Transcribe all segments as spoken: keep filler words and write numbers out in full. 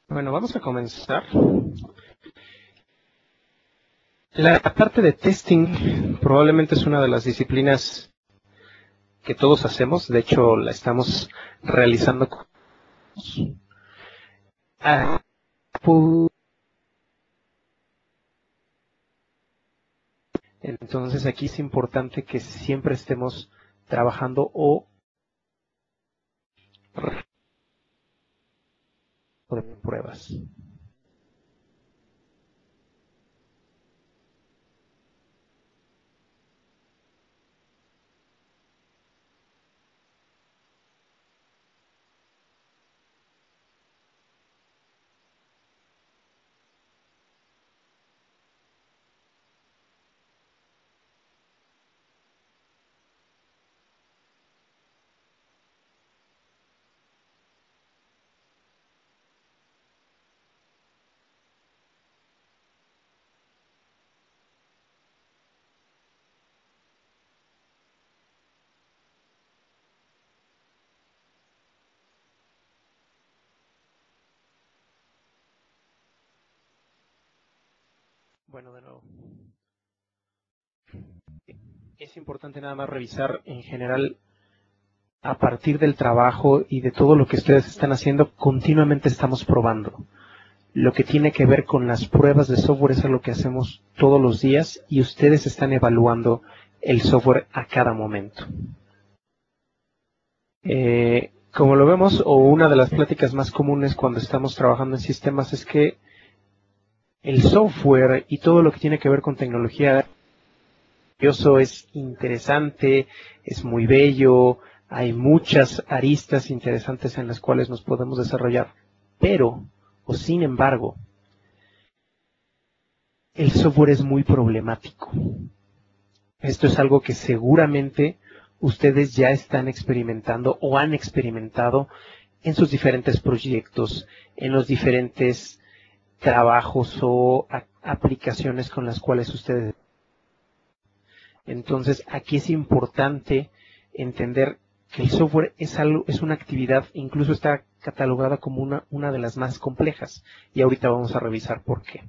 Bueno, vamos a comenzar. La parte de testing probablemente es una de las disciplinas que todos hacemos. De hecho, la estamos realizando. Ah, entonces aquí es importante que siempre estemos trabajando o pruebas. Bueno, de nuevo, es importante nada más revisar en general a partir del trabajo y de todo lo que ustedes están haciendo, continuamente estamos probando. Lo que tiene que ver con las pruebas de software es algo que hacemos todos los días y ustedes están evaluando el software a cada momento. Eh, como lo vemos, o una de las pláticas más comunes cuando estamos trabajando en sistemas es que el software y todo lo que tiene que ver con tecnología es interesante, es muy bello, hay muchas aristas interesantes en las cuales nos podemos desarrollar, pero, o sin embargo, el software es muy problemático. Esto es algo que seguramente ustedes ya están experimentando o han experimentado en sus diferentes proyectos, en los diferentes trabajos o aplicaciones con las cuales ustedes. Entonces, aquí es importante entender que el software es algo, es una actividad, incluso está catalogada como una, una de las más complejas. Y ahorita vamos a revisar por qué.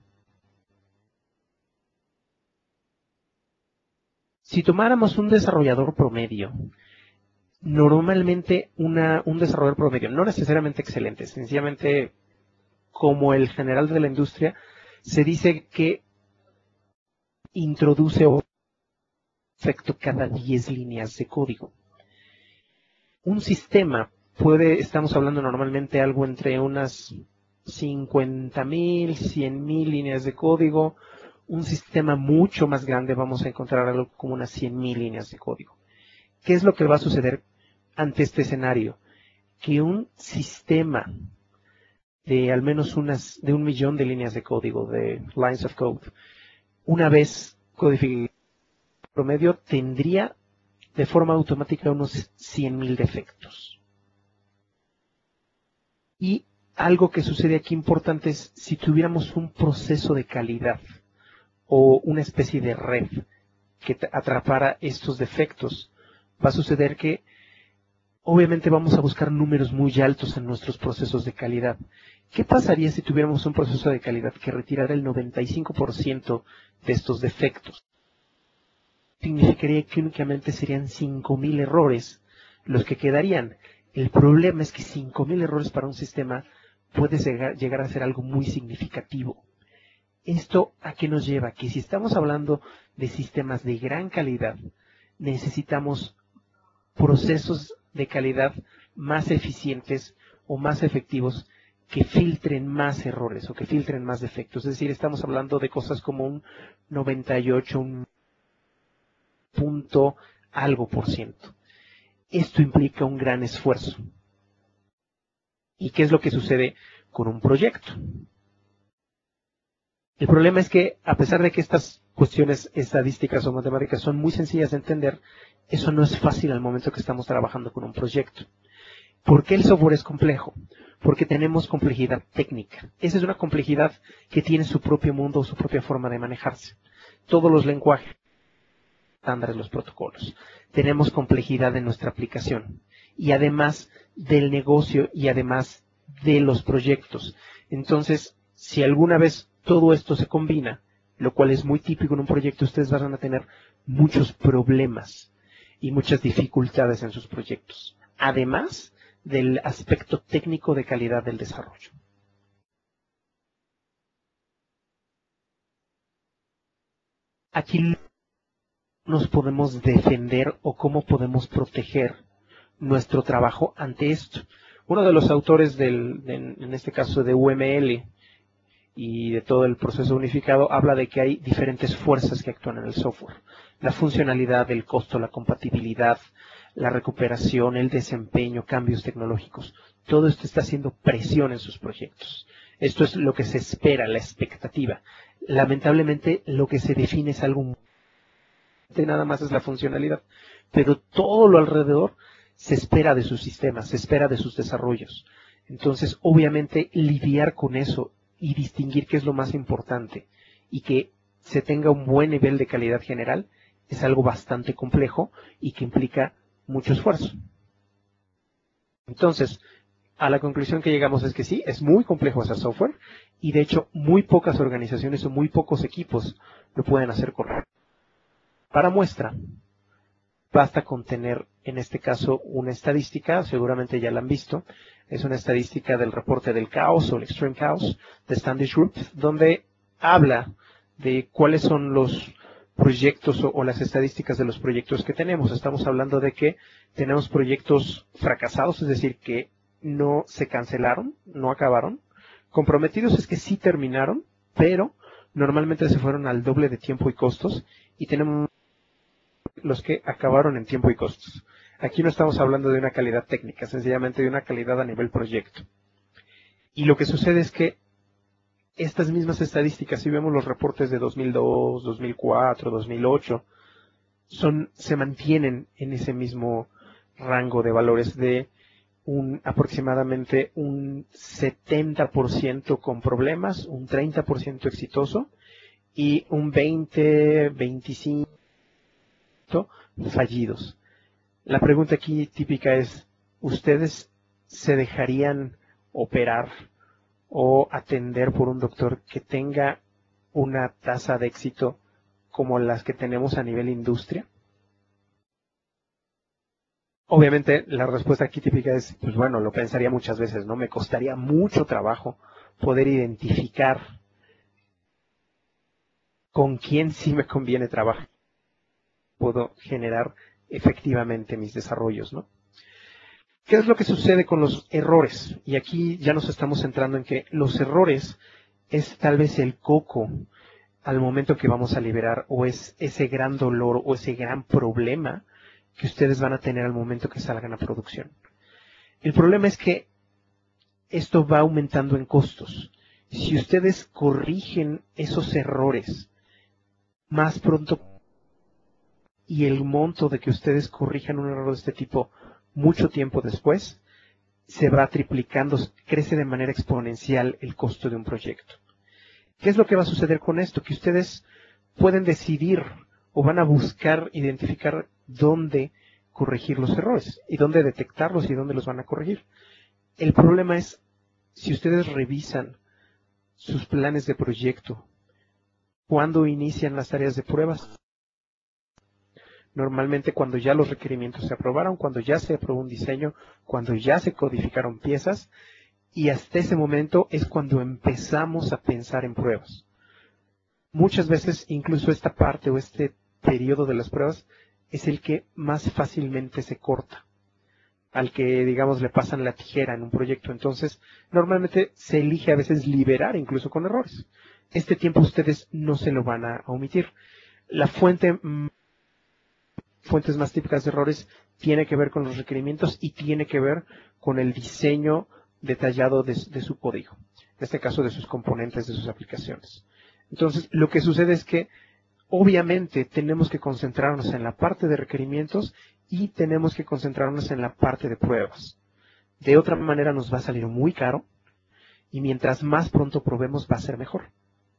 Si tomáramos un desarrollador promedio, normalmente una, un desarrollador promedio, no necesariamente excelente, sencillamente como el general de la industria, se dice que introduce un defecto cada diez líneas de código. Un sistema puede, estamos hablando normalmente algo entre unas cincuenta mil, cien mil líneas de código. Un sistema mucho más grande vamos a encontrar algo como unas cien mil líneas de código. ¿Qué es lo que va a suceder ante este escenario? Que un sistema de al menos unas, de un millón de líneas de código, de lines of code, una vez codificado promedio, tendría de forma automática unos cien mil defectos. Y algo que sucede aquí importante es si tuviéramos un proceso de calidad o una especie de red que atrapara estos defectos, va a suceder que obviamente vamos a buscar números muy altos en nuestros procesos de calidad. ¿Qué pasaría si tuviéramos un proceso de calidad que retirara el noventa y cinco por ciento de estos defectos? Significaría que únicamente serían cinco mil errores los que quedarían. El problema es que cinco mil errores para un sistema puede llegar a ser algo muy significativo. ¿Esto a qué nos lleva? Que si estamos hablando de sistemas de gran calidad, necesitamos procesos de calidad más eficientes o más efectivos que filtren más errores o que filtren más defectos. Es decir, estamos hablando de cosas como un noventa y ocho, un punto algo por ciento. Esto implica un gran esfuerzo. ¿Y qué es lo que sucede con un proyecto? El problema es que, a pesar de que estas cuestiones estadísticas o matemáticas son muy sencillas de entender, eso no es fácil al momento que estamos trabajando con un proyecto. ¿Por qué el software es complejo? Porque tenemos complejidad técnica. Esa es una complejidad que tiene su propio mundo o su propia forma de manejarse. Todos los lenguajes estándares, los protocolos. Tenemos complejidad en nuestra aplicación. Y además del negocio y además de los proyectos. Entonces, si alguna vez todo esto se combina, lo cual es muy típico en un proyecto, ustedes van a tener muchos problemas y muchas dificultades en sus proyectos, además del aspecto técnico de calidad del desarrollo. Aquí nos podemos defender o cómo podemos proteger nuestro trabajo ante esto. Uno de los autores del, de, en este caso de U M L y de todo el proceso unificado, habla de que hay diferentes fuerzas que actúan en el software. La funcionalidad, el costo, la compatibilidad, la recuperación, el desempeño, cambios tecnológicos. Todo esto está haciendo presión en sus proyectos. Esto es lo que se espera, la expectativa. Lamentablemente, lo que se define es algo, nada más es la funcionalidad, pero todo lo alrededor se espera de sus sistemas, se espera de sus desarrollos. Entonces, obviamente, lidiar con eso y distinguir qué es lo más importante y que se tenga un buen nivel de calidad general es algo bastante complejo y que implica mucho esfuerzo. Entonces, a la conclusión que llegamos es que sí, es muy complejo hacer software y de hecho muy pocas organizaciones o muy pocos equipos lo pueden hacer correcto. Para muestra, basta con tener en este caso una estadística, seguramente ya la han visto, es una estadística del reporte del caos o el Extreme Chaos de Standish Group, donde habla de cuáles son los proyectos o, o las estadísticas de los proyectos que tenemos. Estamos hablando de que tenemos proyectos fracasados, es decir, que no se cancelaron, no acabaron. Comprometidos es que sí terminaron, pero normalmente se fueron al doble de tiempo y costos, y tenemos los que acabaron en tiempo y costos. Aquí no estamos hablando de una calidad técnica, sencillamente de una calidad a nivel proyecto. Y lo que sucede es que estas mismas estadísticas, si vemos los reportes de dos mil dos, dos mil cuatro, dos mil ocho, son, se mantienen en ese mismo rango de valores de un, aproximadamente un setenta por ciento con problemas, un treinta por ciento exitoso y un veinte, veinticinco por ciento fallidos. La pregunta aquí típica es, ¿ustedes se dejarían operar o atender por un doctor que tenga una tasa de éxito como las que tenemos a nivel industria? Obviamente la respuesta aquí típica es, pues bueno, lo pensaría muchas veces, ¿no? Me costaría mucho trabajo poder identificar con quién sí me conviene trabajar. Puedo generar efectivamente mis desarrollos, ¿no? ¿Qué es lo que sucede con los errores? Y aquí ya nos estamos centrando en que los errores es tal vez el coco al momento que vamos a liberar, o es ese gran dolor o ese gran problema que ustedes van a tener al momento que salgan a producción. El problema es que esto va aumentando en costos. Si ustedes corrigen esos errores más pronto y el monto de que ustedes corrijan un error de este tipo mucho tiempo después, se va triplicando, crece de manera exponencial el costo de un proyecto. ¿Qué es lo que va a suceder con esto? Que ustedes pueden decidir o van a buscar identificar dónde corregir los errores y dónde detectarlos y dónde los van a corregir. El problema es, si ustedes revisan sus planes de proyecto, ¿cuándo inician las tareas de pruebas? Normalmente cuando ya los requerimientos se aprobaron, cuando ya se aprobó un diseño, cuando ya se codificaron piezas, y hasta ese momento es cuando empezamos a pensar en pruebas. Muchas veces incluso esta parte o este periodo de las pruebas es el que más fácilmente se corta, al que digamos le pasan la tijera en un proyecto. Entonces normalmente se elige a veces liberar incluso con errores. Este tiempo ustedes no se lo van a omitir. La fuente fuentes más típicas de errores tiene que ver con los requerimientos y tiene que ver con el diseño detallado de, de su código, en este caso de sus componentes, de sus aplicaciones. Entonces, lo que sucede es que obviamente tenemos que concentrarnos en la parte de requerimientos y tenemos que concentrarnos en la parte de pruebas. De otra manera nos va a salir muy caro y mientras más pronto probemos va a ser mejor.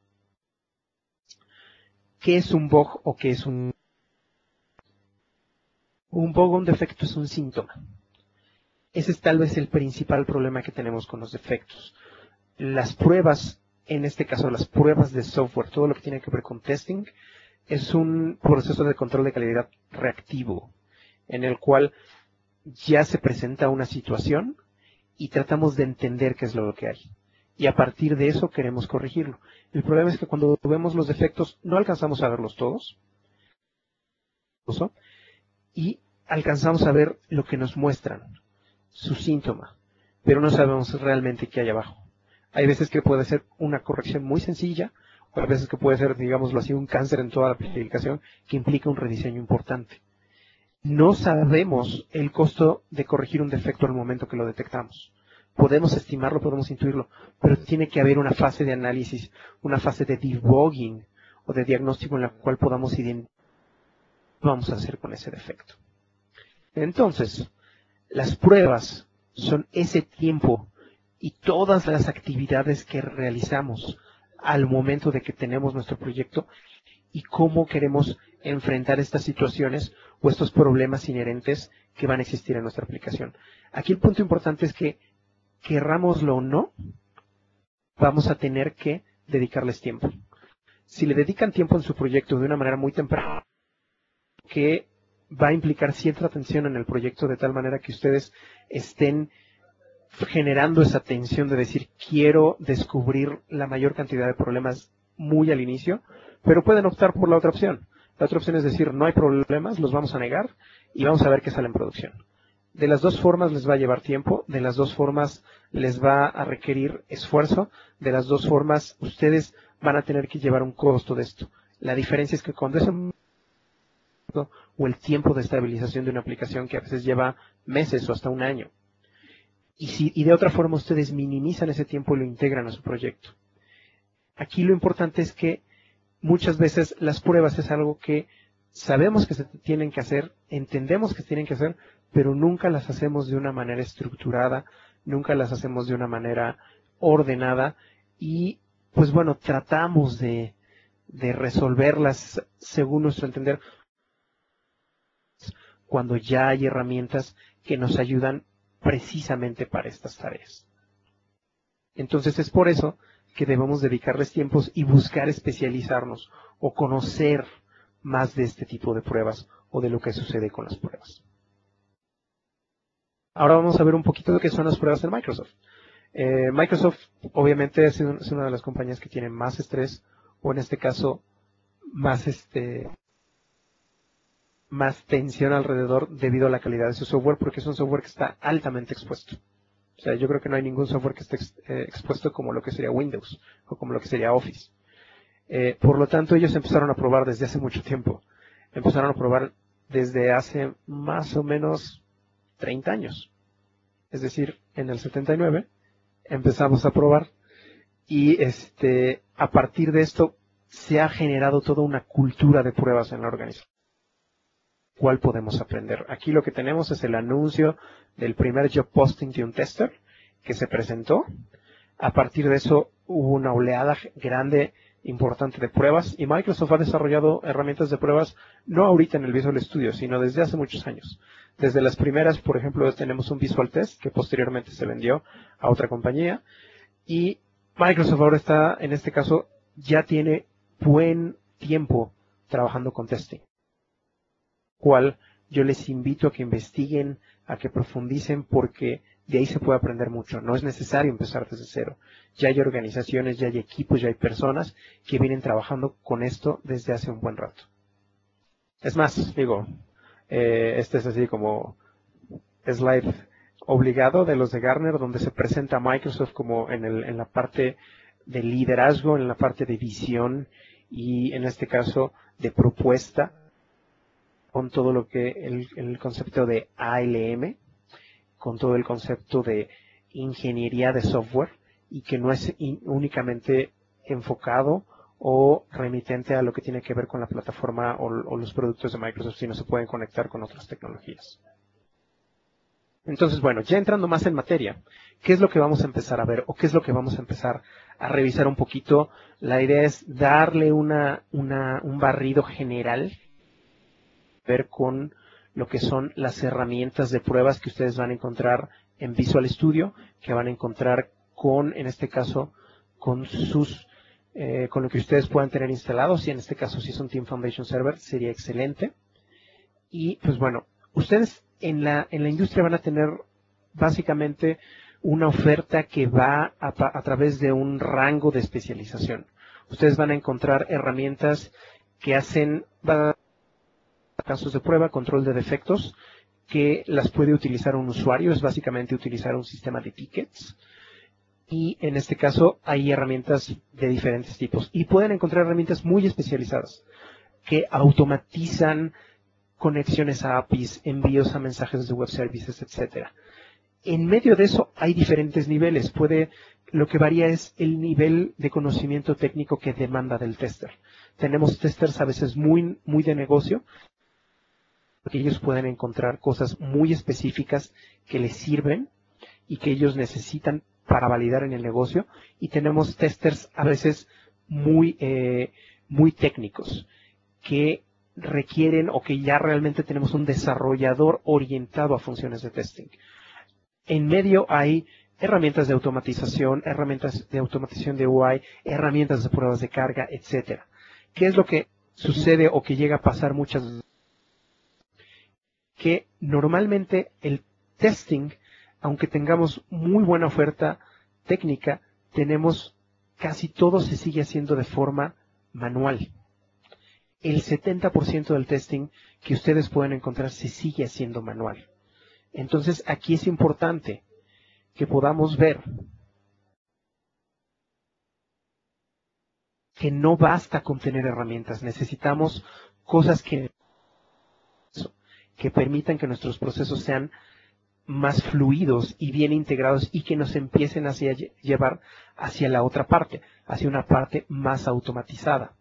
¿Qué es un bug o qué es un Un bug o un defecto? Es un síntoma. Ese es tal vez el principal problema que tenemos con los defectos. Las pruebas, en este caso las pruebas de software, todo lo que tiene que ver con testing, es un proceso de control de calidad reactivo, en el cual ya se presenta una situación y tratamos de entender qué es lo que hay. Y a partir de eso queremos corregirlo. El problema es que cuando vemos los defectos no alcanzamos a verlos todos. Y alcanzamos a ver lo que nos muestran, su síntoma, pero no sabemos realmente qué hay abajo. Hay veces que puede ser una corrección muy sencilla, o hay veces que puede ser, digámoslo así, un cáncer en toda la aplicación que implica un rediseño importante. No sabemos el costo de corregir un defecto al momento que lo detectamos. Podemos estimarlo, podemos intuirlo, pero tiene que haber una fase de análisis, una fase de debugging o de diagnóstico en la cual podamos identificar qué vamos a hacer con ese defecto. Entonces, las pruebas son ese tiempo y todas las actividades que realizamos al momento de que tenemos nuestro proyecto y cómo queremos enfrentar estas situaciones o estos problemas inherentes que van a existir en nuestra aplicación. Aquí el punto importante es que, querrámoslo o no, vamos a tener que dedicarles tiempo. Si le dedican tiempo en su proyecto de una manera muy temprana, que va a implicar cierta atención en el proyecto de tal manera que ustedes estén generando esa tensión de decir, quiero descubrir la mayor cantidad de problemas muy al inicio, pero pueden optar por la otra opción. La otra opción es decir, no hay problemas, los vamos a negar y vamos a ver qué sale en producción. De las dos formas les va a llevar tiempo, de las dos formas les va a requerir esfuerzo, de las dos formas ustedes van a tener que llevar un costo de esto. La diferencia es que cuando ese o el tiempo de estabilización de una aplicación que a veces lleva meses o hasta un año. Y, si, y de otra forma ustedes minimizan ese tiempo y lo integran a su proyecto. Aquí lo importante es que muchas veces las pruebas es algo que sabemos que se tienen que hacer, entendemos que se tienen que hacer, pero nunca las hacemos de una manera estructurada, nunca las hacemos de una manera ordenada y pues bueno, tratamos de, de resolverlas según nuestro entender, cuando ya hay herramientas que nos ayudan precisamente para estas tareas. Entonces es por eso que debemos dedicarles tiempos y buscar especializarnos o conocer más de este tipo de pruebas o de lo que sucede con las pruebas. Ahora vamos a ver un poquito de qué son las pruebas en Microsoft. Eh, Microsoft obviamente es una de las compañías que tiene más estrés o en este caso más este más tensión alrededor debido a la calidad de su software, porque es un software que está altamente expuesto. O sea, yo creo que no hay ningún software que esté ex, eh, expuesto como lo que sería Windows o como lo que sería Office. Eh, por lo tanto, ellos empezaron a probar desde hace mucho tiempo. Empezaron a probar desde hace más o menos treinta años. Es decir, en el setenta y nueve empezamos a probar y este, a partir de esto se ha generado toda una cultura de pruebas en la organización. ¿Cuál podemos aprender? Aquí lo que tenemos es el anuncio del primer job posting de un tester que se presentó. A partir de eso hubo una oleada grande, importante de pruebas y Microsoft ha desarrollado herramientas de pruebas no ahorita en el Visual Studio, sino desde hace muchos años. Desde las primeras, por ejemplo, tenemos un Visual Test que posteriormente se vendió a otra compañía y Microsoft ahora está, en este caso, ya tiene buen tiempo trabajando con testing. Cual yo les invito a que investiguen, a que profundicen, porque de ahí se puede aprender mucho. No es necesario empezar desde cero. Ya hay organizaciones, ya hay equipos, ya hay personas que vienen trabajando con esto desde hace un buen rato. Es más, digo, eh, este es así como slide obligado de los de Gartner, donde se presenta a Microsoft como en, el, en la parte de liderazgo, en la parte de visión y en este caso de propuesta, con todo lo que el, el concepto de A L M, con todo el concepto de ingeniería de software y que no es in, únicamente enfocado o remitente a lo que tiene que ver con la plataforma o, o los productos de Microsoft, sino se pueden conectar con otras tecnologías. Entonces, bueno, ya entrando más en materia, ¿qué es lo que vamos a empezar a ver o qué es lo que vamos a empezar a revisar un poquito? La idea es darle una, una, un barrido general ver con lo que son las herramientas de pruebas que ustedes van a encontrar en Visual Studio, que van a encontrar con, en este caso, con sus, eh, con lo que ustedes puedan tener instalados, y en este caso si es un Team Foundation Server sería excelente. Y pues bueno, ustedes en la, en la industria van a tener básicamente una oferta que va a, a través de un rango de especialización. Ustedes van a encontrar herramientas que hacen casos de prueba, control de defectos, que las puede utilizar un usuario, es básicamente utilizar un sistema de tickets. Y en este caso hay herramientas de diferentes tipos. Y pueden encontrar herramientas muy especializadas que automatizan conexiones a A P Is, envíos a mensajes de web services, etcétera. En medio de eso hay diferentes niveles. Puede, lo que varía es el nivel de conocimiento técnico que demanda del tester. Tenemos testers a veces muy, muy de negocio, porque ellos pueden encontrar cosas muy específicas que les sirven y que ellos necesitan para validar en el negocio. Y tenemos testers a veces muy, eh, muy técnicos que requieren o que ya realmente tenemos un desarrollador orientado a funciones de testing. En medio hay herramientas de automatización, herramientas de automatización de U I, herramientas de pruebas de carga, etcétera. ¿Qué es lo que sucede o que llega a pasar muchas veces? Que normalmente el testing, aunque tengamos muy buena oferta técnica, tenemos casi todo se sigue haciendo de forma manual. El setenta por ciento del testing que ustedes pueden encontrar se sigue haciendo manual. Entonces, aquí es importante que podamos ver que no basta con tener herramientas, necesitamos cosas que, que permitan que nuestros procesos sean más fluidos y bien integrados y que nos empiecen a llevar hacia la otra parte, hacia una parte más automatizada.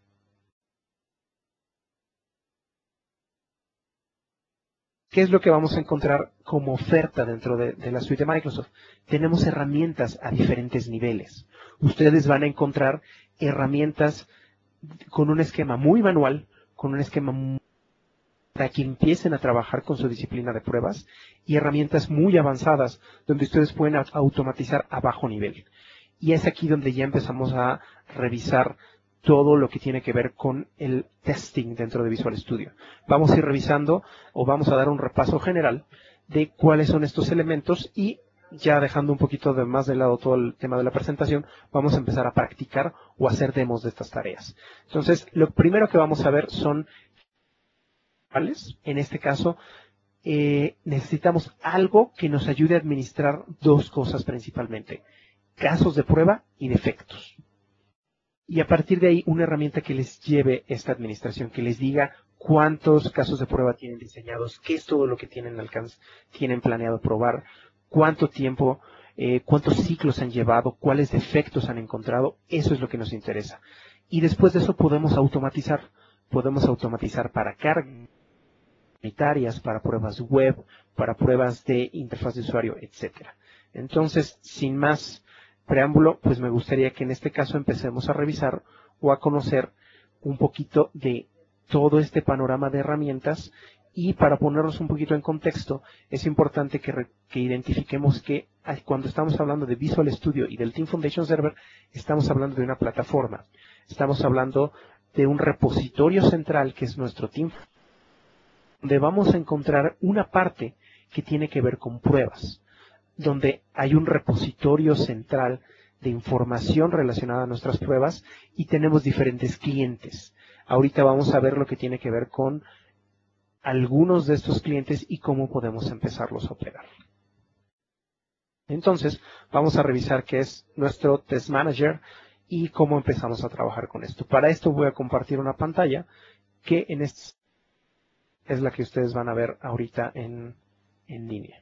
¿Qué es lo que vamos a encontrar como oferta dentro de, de la suite de Microsoft? Tenemos herramientas a diferentes niveles. Ustedes van a encontrar herramientas con un esquema muy manual, con un esquema muy para que empiecen a trabajar con su disciplina de pruebas, y herramientas muy avanzadas donde ustedes pueden automatizar a bajo nivel. Y es aquí donde ya empezamos a revisar todo lo que tiene que ver con el testing dentro de Visual Studio. Vamos a ir revisando o vamos a dar un repaso general de cuáles son estos elementos, y ya dejando un poquito de más de lado todo el tema de la presentación, vamos a empezar a practicar o hacer demos de estas tareas. Entonces, lo primero que vamos a ver son, en este caso, eh, necesitamos algo que nos ayude a administrar dos cosas principalmente: casos de prueba y defectos. Y a partir de ahí, una herramienta que les lleve esta administración, que les diga cuántos casos de prueba tienen diseñados, qué es todo lo que tienen alcance, tienen planeado probar, cuánto tiempo, eh, cuántos ciclos han llevado, cuáles defectos han encontrado. Eso es lo que nos interesa. Y después de eso podemos automatizar. Podemos automatizar para carga, para pruebas web, para pruebas de interfaz de usuario, etcétera. Entonces, sin más preámbulo, pues me gustaría que en este caso empecemos a revisar o a conocer un poquito de todo este panorama de herramientas. Y para ponernos un poquito en contexto, es importante que, que identifiquemos que cuando estamos hablando de Visual Studio y del Team Foundation Server, estamos hablando de una plataforma. Estamos hablando de un repositorio central que es nuestro Team, donde vamos a encontrar una parte que tiene que ver con pruebas, donde hay un repositorio central de información relacionada a nuestras pruebas, y tenemos diferentes clientes. Ahorita vamos a ver lo que tiene que ver con algunos de estos clientes y cómo podemos empezarlos a operar. Entonces, vamos a revisar qué es nuestro Test Manager y cómo empezamos a trabajar con esto. Para esto voy a compartir una pantalla que en este es la que ustedes van a ver ahorita en, en línea.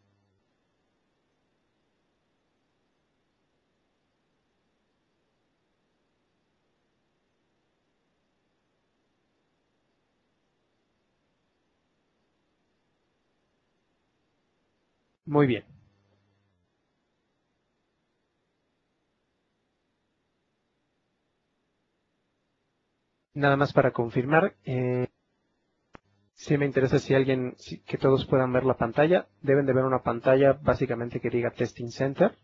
Muy bien. Nada más para confirmar, eh, Sí me interesa si alguien, si- que todos puedan ver la pantalla. Deben de ver una pantalla básicamente que diga Testing Center.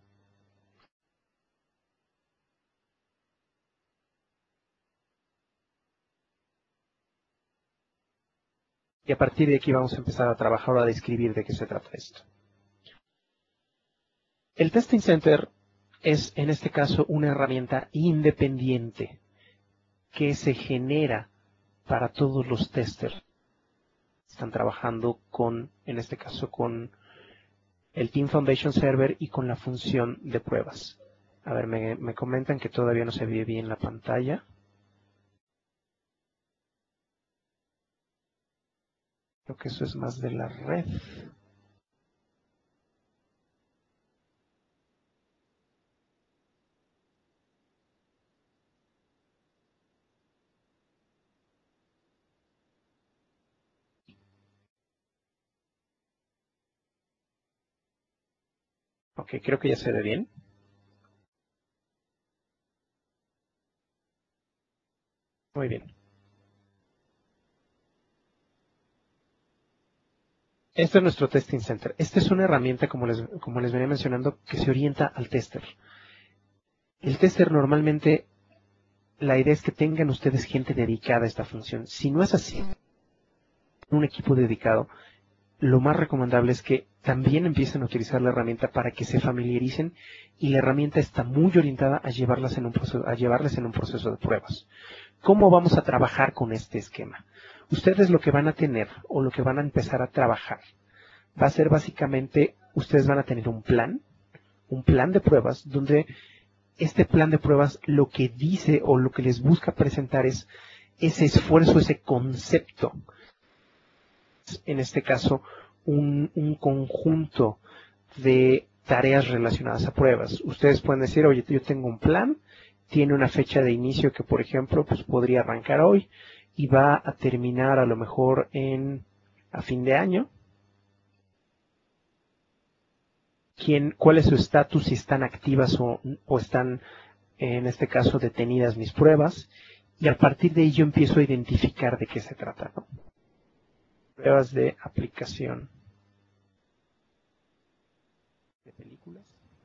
Y a partir de aquí vamos a empezar a trabajar o a describir de qué se trata esto. El Testing Center es, en este caso, una herramienta independiente que se genera para todos los testers que están trabajando con, en este caso, con el Team Foundation Server y con la función de pruebas. A ver, me, me comentan que todavía no se ve bien la pantalla. Creo que eso es más de la red. Ok, creo que ya se ve bien. Muy bien. Este es nuestro Testing Center. Esta es una herramienta, como les, como les venía mencionando, que se orienta al tester. El tester normalmente, la idea es que tengan ustedes gente dedicada a esta función. Si no es así, un equipo dedicado, lo más recomendable es que también empiecen a utilizar la herramienta para que se familiaricen y la herramienta está muy orientada a llevarlas en un proceso, a llevarles en un proceso de pruebas. ¿Cómo vamos a trabajar con este esquema? Ustedes lo que van a tener o lo que van a empezar a trabajar va a ser básicamente, ustedes van a tener un plan, un plan de pruebas, donde este plan de pruebas lo que dice o lo que les busca presentar es ese esfuerzo, ese concepto. En este caso, un, un conjunto de tareas relacionadas a pruebas. Ustedes pueden decir, oye, yo tengo un plan, tiene una fecha de inicio que, por ejemplo, pues podría arrancar hoy y va a terminar a lo mejor en a fin de año. ¿Quién, cuál es su estatus, si están activas o, o están, en este caso, detenidas mis pruebas? Y a partir de ahí yo empiezo a identificar de qué se trata, ¿no? Pruebas de aplicación de películas.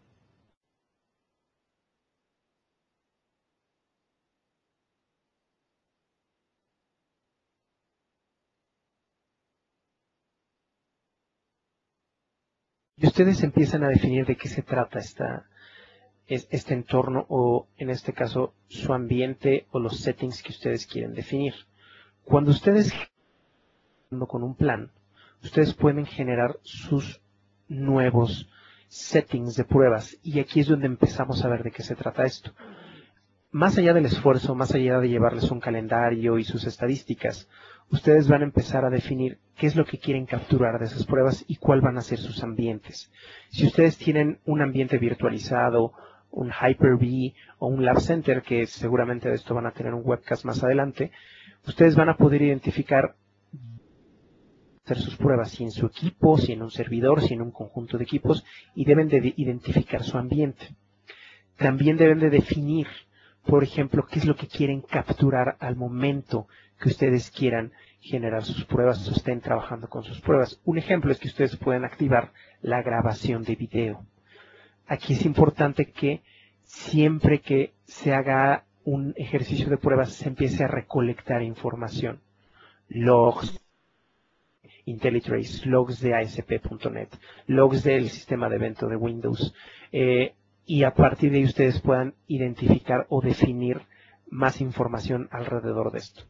Y ustedes empiezan a definir de qué se trata esta, es, este entorno o, en este caso, su ambiente o los settings que ustedes quieren definir. Cuando ustedes con un plan, ustedes pueden generar sus nuevos settings de pruebas y aquí es donde empezamos a ver de qué se trata esto. Más allá del esfuerzo, más allá de llevarles un calendario y sus estadísticas, ustedes van a empezar a definir qué es lo que quieren capturar de esas pruebas y cuál van a ser sus ambientes. Si ustedes tienen un ambiente virtualizado, un Hyper-V o un Lab Center, que seguramente de esto van a tener un webcast más adelante, ustedes van a poder identificar hacer sus pruebas, si en su equipo, si en un servidor, si en un conjunto de equipos, y deben de identificar su ambiente. También deben de definir, por ejemplo, qué es lo que quieren capturar al momento que ustedes quieran generar sus pruebas o estén trabajando con sus pruebas. Un ejemplo es que ustedes pueden activar la grabación de video. Aquí es importante que siempre que se haga un ejercicio de pruebas se empiece a recolectar información, logs, IntelliTrace, logs de A S P punto net, logs del sistema de evento de Windows, eh, y a partir de ahí ustedes puedan identificar o definir más información alrededor de esto.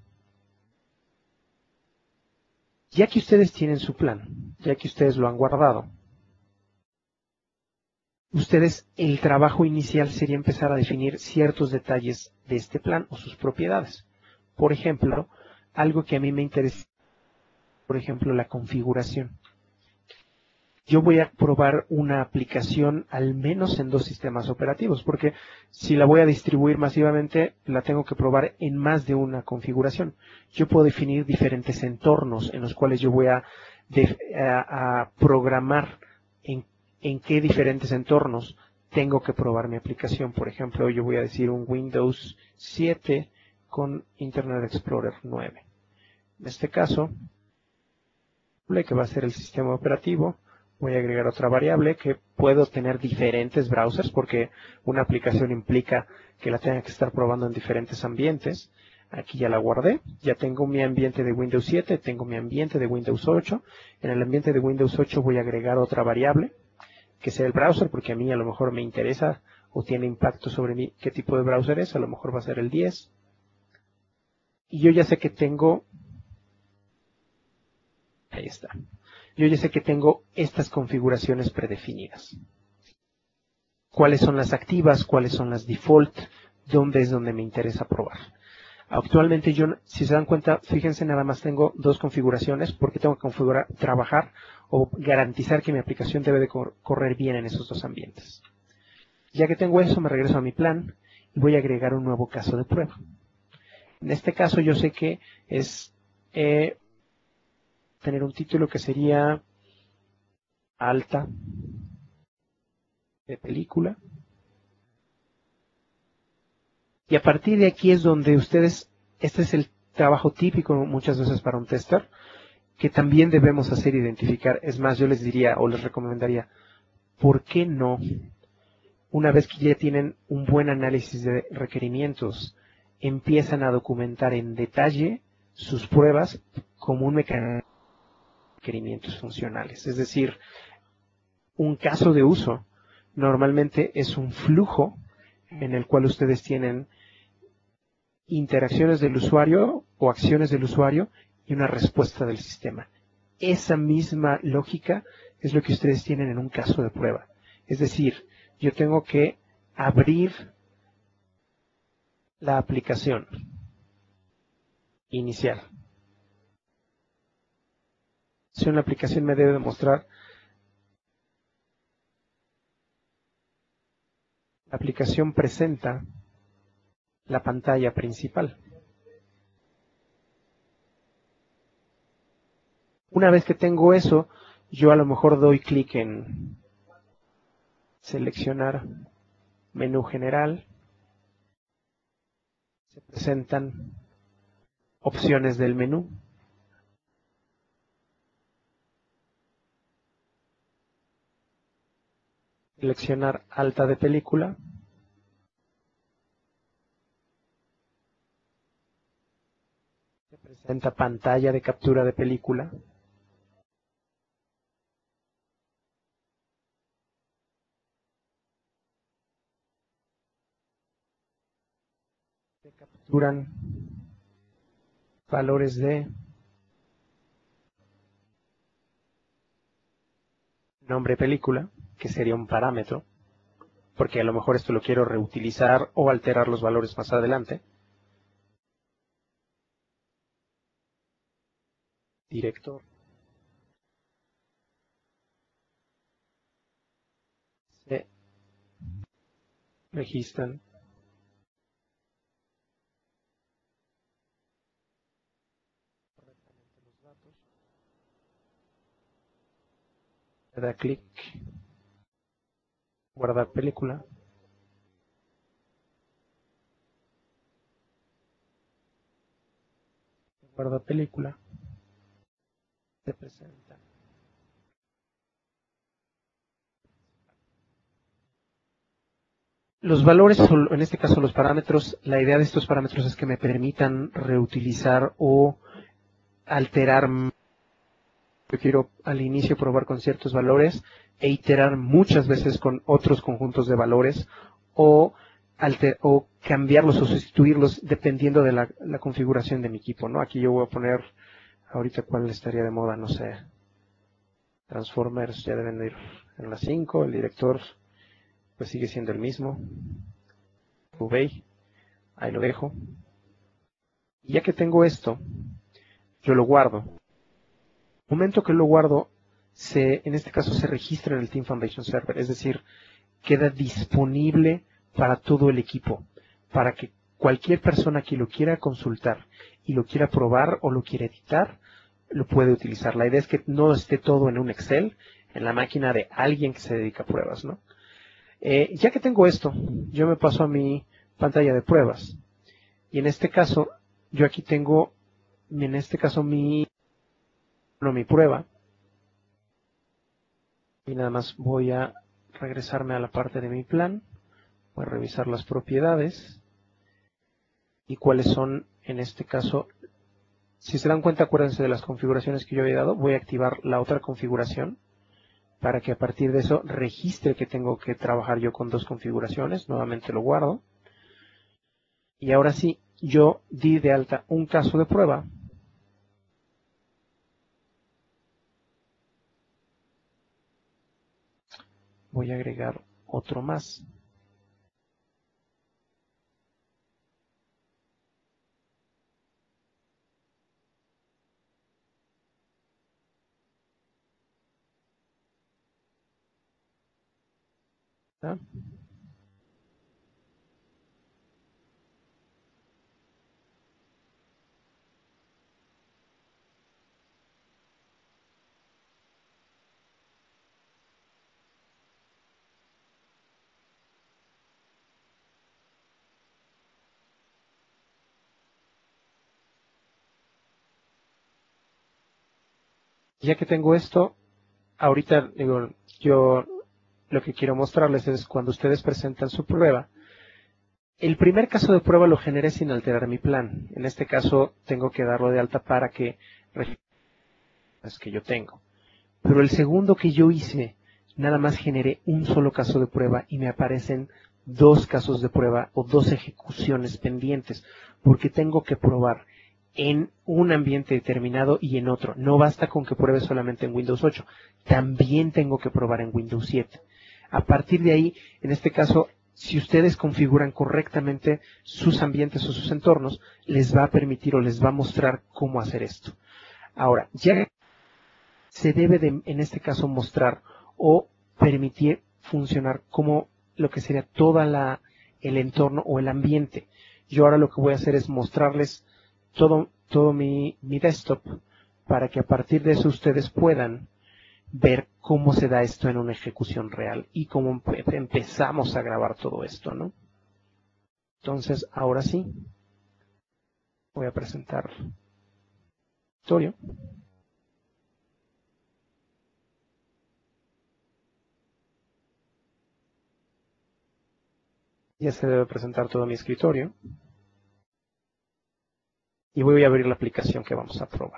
Ya que ustedes tienen su plan, ya que ustedes lo han guardado, ustedes, el trabajo inicial sería empezar a definir ciertos detalles de este plan o sus propiedades. Por ejemplo, algo que a mí me interesa, por ejemplo, la configuración. Yo voy a probar una aplicación al menos en dos sistemas operativos, porque si la voy a distribuir masivamente, la tengo que probar en más de una configuración. Yo puedo definir diferentes entornos en los cuales yo voy a, de, a, a programar en, en qué diferentes entornos tengo que probar mi aplicación. Por ejemplo, yo voy a decir un Windows siete con Internet Explorer nueve. En este caso, que va a ser el sistema operativo. Voy a agregar otra variable que puedo tener diferentes browsers porque una aplicación implica que la tenga que estar probando en diferentes ambientes. Aquí ya la guardé. Ya tengo mi ambiente de Windows siete, tengo mi ambiente de Windows ocho. En el ambiente de Windows ocho voy a agregar otra variable que sea el browser porque a mí a lo mejor me interesa o tiene impacto sobre mí qué tipo de browser es. A lo mejor va a ser el diez. Y yo ya sé que tengo... Ahí está. Yo ya sé que tengo estas configuraciones predefinidas. ¿Cuáles son las activas? ¿Cuáles son las default? ¿Dónde es donde me interesa probar? Actualmente yo, si se dan cuenta, fíjense, nada más tengo dos configuraciones porque tengo que configurar, trabajar o garantizar que mi aplicación debe de cor- correr bien en esos dos ambientes. Ya que tengo eso, me regreso a mi plan y voy a agregar un nuevo caso de prueba. En este caso yo sé que es... Eh, tener un título que sería alta de película. Y a partir de aquí es donde ustedes, este es el trabajo típico muchas veces para un tester, que también debemos hacer identificar. Es más, yo les diría o les recomendaría, ¿por qué no? Una vez que ya tienen un buen análisis de requerimientos, empiezan a documentar en detalle sus pruebas como un mecanismo de requerimientos funcionales. Es decir, un caso de uso normalmente es un flujo en el cual ustedes tienen interacciones del usuario o acciones del usuario y una respuesta del sistema. Esa misma lógica es lo que ustedes tienen en un caso de prueba. Es decir, yo tengo que abrir la aplicación inicial. Si una aplicación me debe demostrar, la aplicación presenta la pantalla principal. Una vez que tengo eso, yo a lo mejor doy clic en seleccionar menú general. Se presentan opciones del menú. Seleccionar alta de película. Se presenta pantalla de captura de película. Se capturan valores de nombre película, que sería un parámetro, porque a lo mejor esto lo quiero reutilizar o alterar los valores más adelante. Director. Se registran los datos. Se da clic, guardar película. Guarda película. Se presenta. Los valores, en este caso los parámetros, la idea de estos parámetros es que me permitan reutilizar o alterar. Yo quiero al inicio probar con ciertos valores e iterar muchas veces con otros conjuntos de valores o, alter, o cambiarlos o sustituirlos dependiendo de la, la configuración de mi equipo, ¿no? Aquí yo voy a poner, ahorita cuál estaría de moda, no sé, Transformers ya deben de ir en la cinco, el director pues sigue siendo el mismo, Ubey, ahí lo dejo. Y ya que tengo esto, yo lo guardo. El momento que lo guardo, se, en este caso se registra en el Team Foundation Server, es decir, queda disponible para todo el equipo, para que cualquier persona que lo quiera consultar y lo quiera probar o lo quiera editar, lo puede utilizar. La idea es que no esté todo en un Excel, en la máquina de alguien que se dedica a pruebas, ¿no? Eh, ya que tengo esto, yo me paso a mi pantalla de pruebas. Y en este caso, yo aquí tengo, en este caso mi, no, mi prueba. Y nada más voy a regresarme a la parte de mi plan. Voy a revisar las propiedades y cuáles son, en este caso, si se dan cuenta, acuérdense de las configuraciones que yo había dado. Voy a activar la otra configuración para que a partir de eso registre que tengo que trabajar yo con dos configuraciones. Nuevamente lo guardo. Y ahora sí, yo di de alta un caso de prueba. Voy a agregar otro más. ¿Ah? Ya que tengo esto, ahorita digo, yo lo que quiero mostrarles es cuando ustedes presentan su prueba. El primer caso de prueba lo generé sin alterar mi plan. En este caso tengo que darlo de alta para que las que yo tengo. Pero el segundo que yo hice, nada más generé un solo caso de prueba y me aparecen dos casos de prueba o dos ejecuciones pendientes, porque tengo que probar en un ambiente determinado y en otro. No basta con que pruebe solamente en Windows ocho, también tengo que probar en Windows siete. A partir de ahí, en este caso, si ustedes configuran correctamente sus ambientes o sus entornos, les va a permitir o les va a mostrar cómo hacer esto. Ahora, ya se debe de, en este caso, mostrar o permitir funcionar como lo que sería toda la, el entorno o el ambiente. Yo ahora lo que voy a hacer es mostrarles todo, todo mi, mi desktop para que a partir de eso ustedes puedan ver cómo se da esto en una ejecución real y cómo empe- empezamos a grabar todo esto, ¿no? Entonces, ahora sí, voy a presentar el escritorio. Ya se debe presentar todo mi escritorio. Y voy a abrir la aplicación que vamos a probar.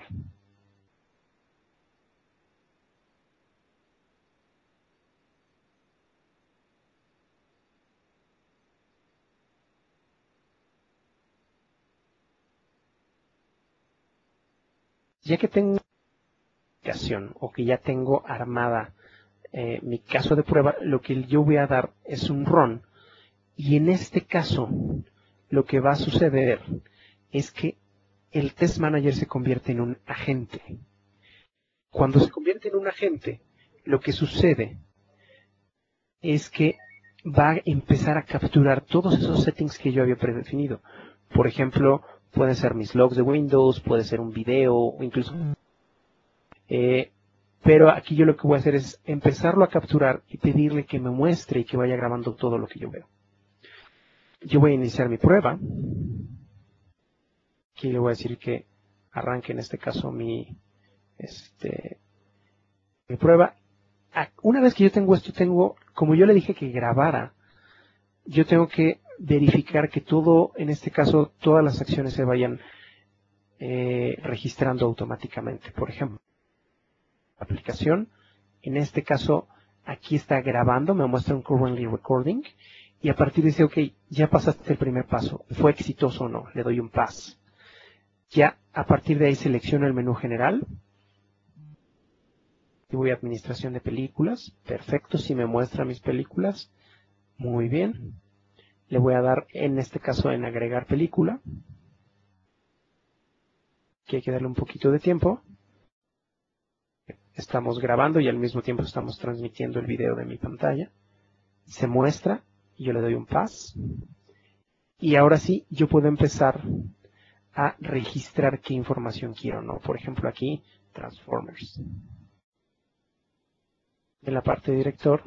Ya que tengo una aplicación o que ya tengo armada eh, mi caso de prueba, lo que yo voy a dar es un run. Y en este caso, lo que va a suceder es que el Test Manager se convierte en un agente. Cuando se convierte en un agente, lo que sucede es que va a empezar a capturar todos esos settings que yo había predefinido. Por ejemplo, pueden ser mis logs de Windows, puede ser un video o incluso... Eh, pero aquí yo lo que voy a hacer es empezarlo a capturar y pedirle que me muestre y que vaya grabando todo lo que yo veo. Yo voy a iniciar mi prueba. Aquí le voy a decir que arranque en este caso mi, este, mi prueba. Una vez que yo tengo esto, tengo, como yo le dije que grabara, yo tengo que verificar que todo, en este caso, todas las acciones se vayan eh, registrando automáticamente. Por ejemplo, la aplicación, en este caso, aquí está grabando, me muestra un currently recording, y a partir de ese, ok, ya pasaste el primer paso, ¿fue exitoso o no? Le doy un pass. Ya a partir de ahí selecciono el menú general, y voy a administración de películas, perfecto, si me muestra mis películas, muy bien. Le voy a dar, en este caso, en agregar película, que hay que darle un poquito de tiempo. Estamos grabando y al mismo tiempo estamos transmitiendo el video de mi pantalla. Se muestra, y yo le doy un pass. Y ahora sí, yo puedo empezar a registrar qué información quiero, ¿no? Por ejemplo, aquí, Transformers. En la parte de director,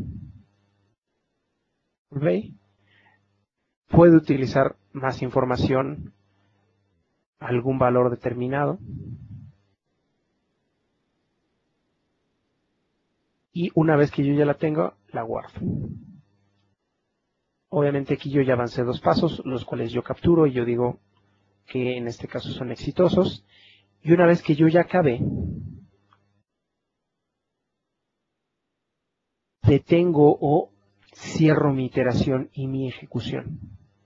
ve, puede utilizar más información, algún valor determinado. y una vez que yo ya la tengo, la guardo. Obviamente aquí yo ya avancé dos pasos, los cuales yo capturo y yo digo que en este caso son exitosos. Y una vez que yo ya acabé, detengo o cierro mi iteración y mi ejecución.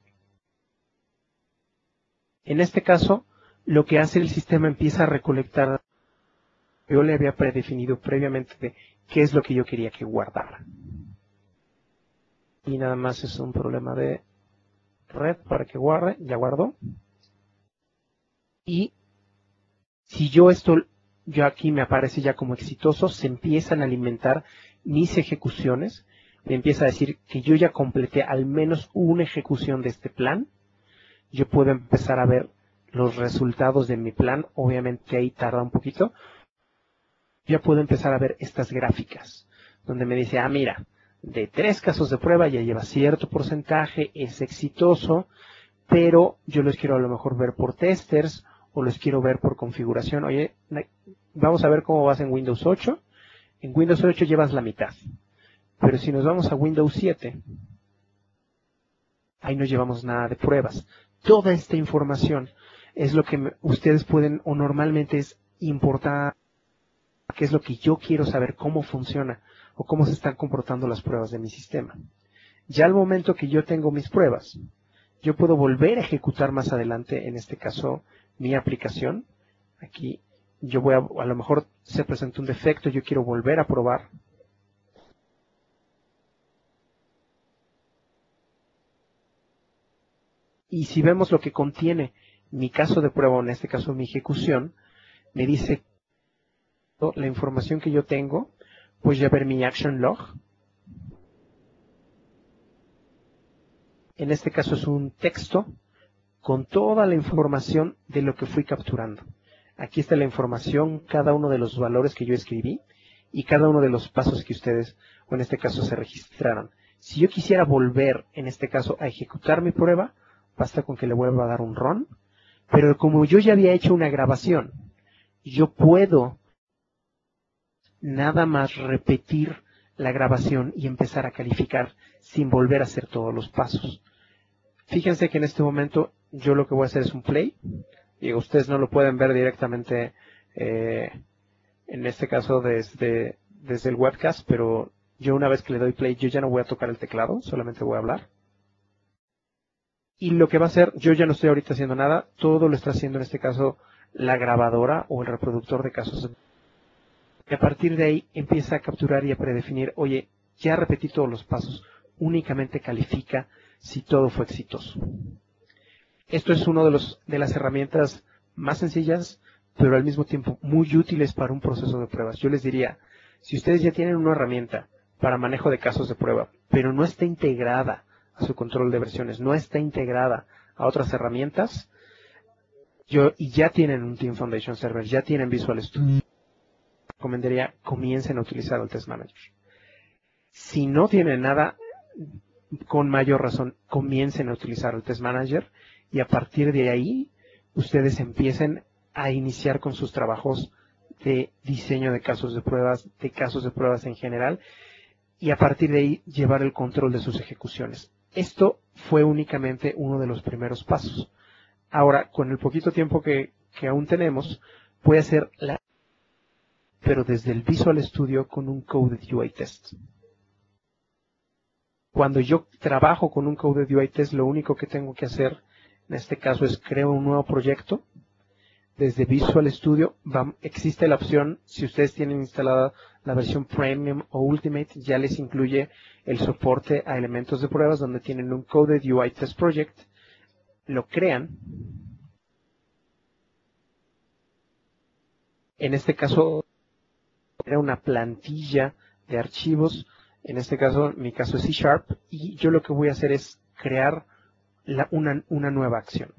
En este caso, lo que hace el sistema empieza a recolectar. Yo le había predefinido previamente de qué es lo que yo quería que guardara. Y nada más es un problema de red para que guarde, ya guardó. Y si yo esto, yo aquí me aparece ya como exitoso, se empiezan a alimentar mis ejecuciones, me empieza a decir que yo ya completé al menos una ejecución de este plan. Yo puedo empezar a ver los resultados de mi plan, obviamente ahí tarda un poquito. Ya puedo empezar a ver estas gráficas, donde me dice, ah, mira, de tres casos de prueba ya lleva cierto porcentaje, es exitoso, pero yo los quiero a lo mejor ver por testers, o los quiero ver por configuración. Oye, vamos a ver cómo vas en Windows ocho. En Windows ocho llevas la mitad. Pero si nos vamos a Windows siete, ahí no llevamos nada de pruebas. Toda esta información es lo que me, ustedes pueden, o normalmente es importante, que es lo que yo quiero saber cómo funciona o cómo se están comportando las pruebas de mi sistema. Ya al momento que yo tengo mis pruebas, yo puedo volver a ejecutar más adelante, en este caso, mi aplicación. Aquí yo voy a, a lo mejor se presenta un defecto, yo quiero volver a probar. Y si vemos lo que contiene mi caso de prueba, o en este caso mi ejecución, me dice la información que yo tengo, pues ya ver mi action log. En este caso es un texto con toda la información de lo que fui capturando. Aquí está la información, cada uno de los valores que yo escribí y cada uno de los pasos que ustedes, o en este caso, se registraron. Si yo quisiera volver, en este caso, a ejecutar mi prueba, basta con que le vuelva a dar un run. Pero como yo ya había hecho una grabación, yo puedo nada más repetir la grabación y empezar a calificar sin volver a hacer todos los pasos. Fíjense que en este momento yo lo que voy a hacer es un play. Y ustedes no lo pueden ver directamente, eh, en este caso desde, desde el webcast, pero yo una vez que le doy play, yo ya no voy a tocar el teclado, solamente voy a hablar. Y lo que va a hacer, yo ya no estoy ahorita haciendo nada, todo lo está haciendo en este caso la grabadora o el reproductor de casos. Y a partir de ahí empieza a capturar y a predefinir, oye, ya repetí todos los pasos, únicamente califica si todo fue exitoso. Esto es una de, los, de las herramientas más sencillas, pero al mismo tiempo muy útiles para un proceso de pruebas. Yo les diría, si ustedes ya tienen una herramienta para manejo de casos de prueba, pero no está integrada a su control de versiones, no está integrada a otras herramientas, yo, y ya tienen un Team Foundation Server, ya tienen Visual Studio, recomendaría comiencen a utilizar el Test Manager. Si no tienen nada, con mayor razón, comiencen a utilizar el Test Manager y a partir de ahí ustedes empiecen a iniciar con sus trabajos de diseño de casos de pruebas, de casos de pruebas en general, y a partir de ahí llevar el control de sus ejecuciones. Esto fue únicamente uno de los primeros pasos. Ahora, con el poquito tiempo que, que aún tenemos, voy a hacer la, pero desde el Visual Studio con un Coded U I Test. Cuando yo trabajo con un Coded U I Test, lo único que tengo que hacer, en este caso, es creo un nuevo proyecto. Desde Visual Studio va, existe la opción, si ustedes tienen instalada la versión Premium o Ultimate, ya les incluye el soporte a elementos de pruebas donde tienen un Coded U I Test Project, lo crean. En este caso, era una plantilla de archivos, en este caso, mi caso es C Sharp, y yo lo que voy a hacer es crear la, una, una nueva acción.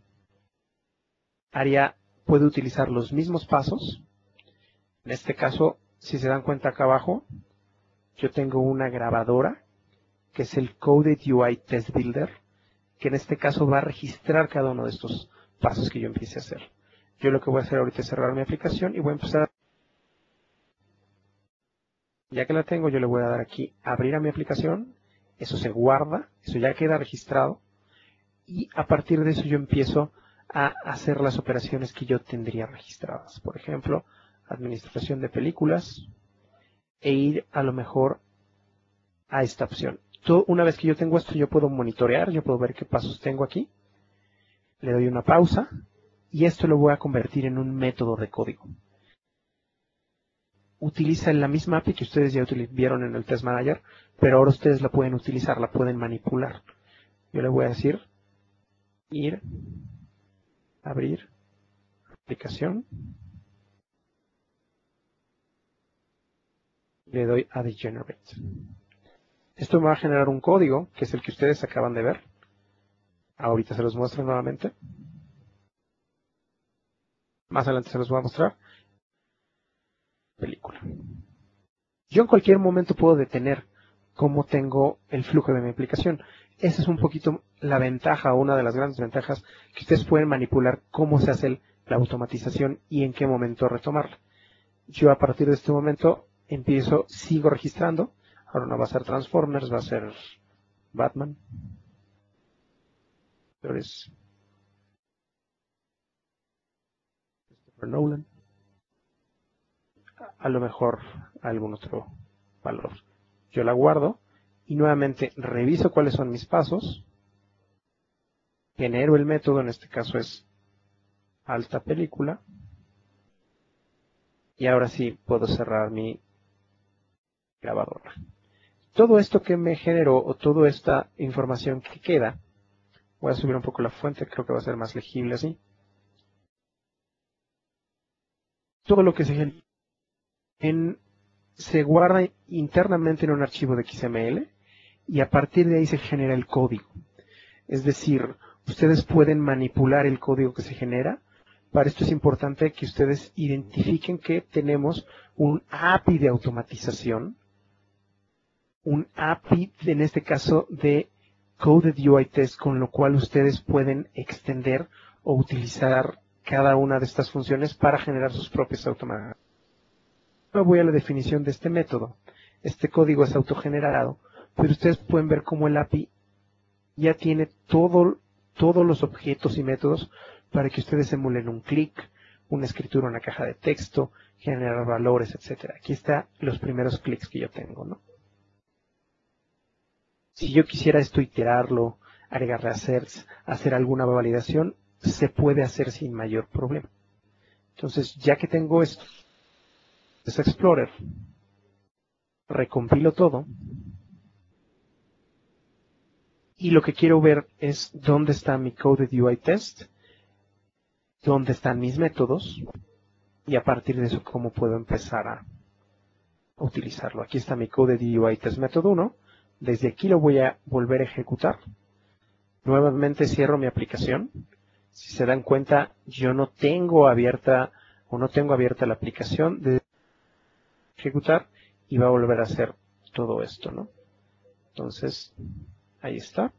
Haría, puede utilizar los mismos pasos. En este caso, si se dan cuenta acá abajo, yo tengo una grabadora, que es el Coded U I Test Builder, que en este caso va a registrar cada uno de estos pasos que yo empiece a hacer. Yo lo que voy a hacer ahorita es cerrar mi aplicación y voy a empezar Ya que la tengo, yo le voy a dar aquí abrir a mi aplicación, eso se guarda, eso ya queda registrado, y a partir de eso yo empiezo a hacer las operaciones que yo tendría registradas. Por ejemplo, administración de películas, e ir a lo mejor a esta opción. Todo, una vez que yo tengo esto, yo puedo monitorear, yo puedo ver qué pasos tengo aquí, le doy una pausa, y esto lo voy a convertir en un método de código. Utiliza la misma A P I que ustedes ya vieron en el Test Manager, pero ahora ustedes la pueden utilizar, la pueden manipular. Yo le voy a decir, ir, abrir, aplicación, le doy a Generate. Esto me va a generar un código, que es el que ustedes acaban de ver. Ahorita se los muestro nuevamente. Más adelante se los voy a mostrar. Película. Yo en cualquier momento puedo detener cómo tengo el flujo de mi aplicación. Esa es un poquito la ventaja, o una de las grandes ventajas, que ustedes pueden manipular cómo se hace la automatización y en qué momento retomarla. Yo a partir de este momento empiezo, sigo registrando. Ahora no va a ser Transformers, va a ser Batman. Entonces, Christopher Nolan. A lo mejor algún otro valor. Yo la guardo y nuevamente reviso cuáles son mis pasos. Genero el método, en este caso es alta película. Y ahora sí puedo cerrar mi grabadora. Todo esto que me generó, o toda esta información que queda, voy a subir un poco la fuente, creo que va a ser más legible así. Todo lo que se genera en, se guarda internamente en un archivo de X M L y a partir de ahí se genera el código. Es decir, ustedes pueden manipular el código que se genera. Para esto es importante que ustedes identifiquen que tenemos un A P I de automatización, un A P I, en este caso, de Coded U I Test, con lo cual ustedes pueden extender o utilizar cada una de estas funciones para generar sus propios automatas. Ahora voy a la definición de este método. Este código es autogenerado, pero ustedes pueden ver cómo el A P I ya tiene todo, todos los objetos y métodos para que ustedes emulen un clic, una escritura, una caja de texto, generar valores, etcétera. Aquí están los primeros clics que yo tengo, ¿no? Si yo quisiera esto iterarlo, agregarle asserts, hacer alguna validación, se puede hacer sin mayor problema. Entonces, ya que tengo esto, es Explorer, recompilo todo, y lo que quiero ver es dónde está mi Coded U I Test, dónde están mis métodos, y a partir de eso cómo puedo empezar a utilizarlo. Aquí está mi Coded U I Test método uno, desde aquí lo voy a volver a ejecutar. Nuevamente cierro mi aplicación. Si se dan cuenta, yo no tengo abierta o no tengo abierta la aplicación de ejecutar y va a volver a hacer todo esto, ¿no? Entonces, ahí está.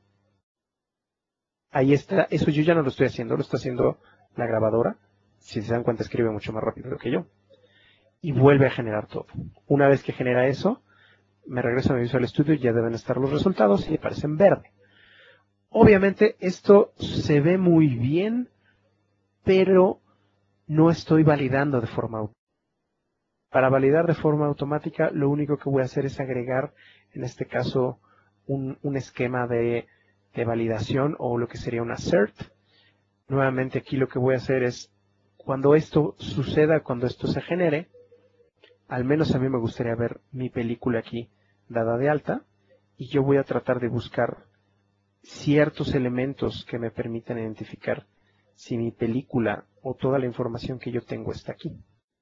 Ahí está. Eso yo ya no lo estoy haciendo, lo está haciendo la grabadora. Si se dan cuenta, escribe mucho más rápido que yo. Y vuelve a generar todo. Una vez que genera eso, me regreso a mi Visual Studio y ya deben estar los resultados y aparecen verde. Obviamente esto se ve muy bien, pero no estoy validando de forma automática. Para validar de forma automática, lo único que voy a hacer es agregar, en este caso, un, un esquema de, de validación o lo que sería un assert. Nuevamente aquí lo que voy a hacer es, cuando esto suceda, cuando esto se genere, al menos a mí me gustaría ver mi película aquí dada de alta, y yo voy a tratar de buscar ciertos elementos que me permitan identificar si mi película o toda la información que yo tengo está aquí.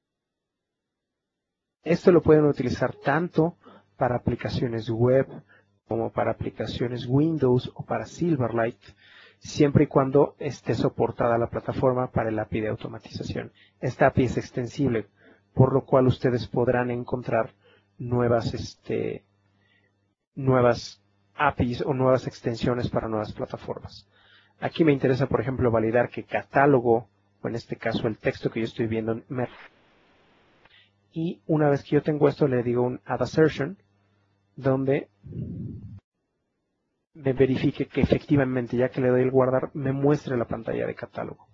Esto lo pueden utilizar tanto para aplicaciones web como para aplicaciones Windows o para Silverlight, siempre y cuando esté soportada la plataforma para el A P I de automatización. Esta A P I es extensible, por lo cual ustedes podrán encontrar nuevas, este, nuevas A P Is o nuevas extensiones para nuevas plataformas. Aquí me interesa, por ejemplo, validar que catálogo, o en este caso el texto que yo estoy viendo, me Y una vez que yo tengo esto, le digo un add assertion, donde me verifique que efectivamente, ya que le doy el guardar, me muestre la pantalla de catálogo.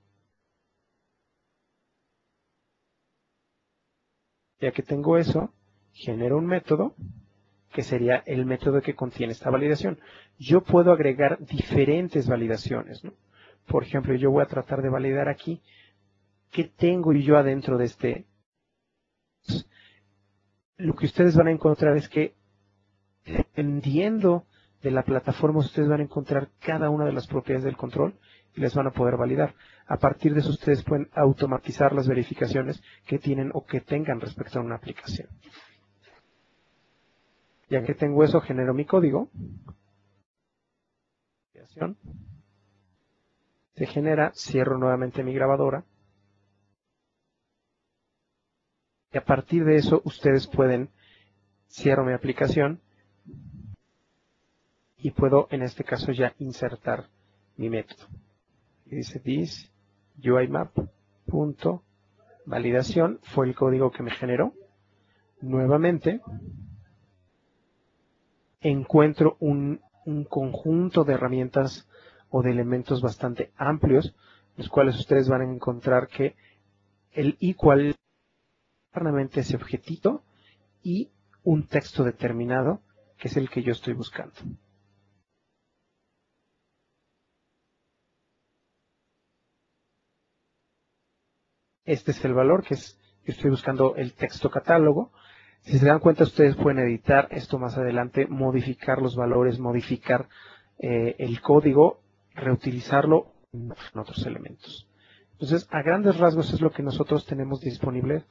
Ya que tengo eso, genero un método que sería el método que contiene esta validación. Yo puedo agregar diferentes validaciones, ¿no? Por ejemplo, yo voy a tratar de validar aquí qué tengo yo adentro de este. Lo que ustedes van a encontrar es que, dependiendo de la plataforma, ustedes van a encontrar cada una de las propiedades del control y les van a poder validar. A partir de eso, ustedes pueden automatizar las verificaciones que tienen o que tengan respecto a una aplicación. Ya que tengo eso, genero mi código. Se genera, cierro nuevamente mi grabadora. Y a partir de eso, ustedes pueden, cierro mi aplicación y puedo, en este caso, ya insertar mi método. Y dice this uimap.validación, fue el código que me generó. Nuevamente, encuentro un, un conjunto de herramientas o de elementos bastante amplios, los cuales ustedes van a encontrar que el equal internamente ese objetito y un texto determinado, que es el que yo estoy buscando. Este es el valor que es, yo estoy buscando el texto catálogo. Si se dan cuenta, ustedes pueden editar esto más adelante, modificar los valores, modificar eh, el código, reutilizarlo en otros elementos. Entonces, a grandes rasgos es lo que nosotros tenemos disponible.